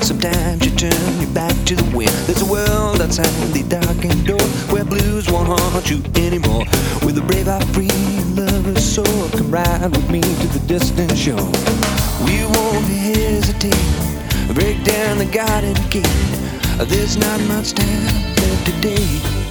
Sometimes you turn your back to the wind. There's a world outside the darkened door where blues won't haunt you anymore. With a brave heart, free lover's soul, come ride with me to the distant shore. We won't hesitate, break down the garden gate. There's not much time left today.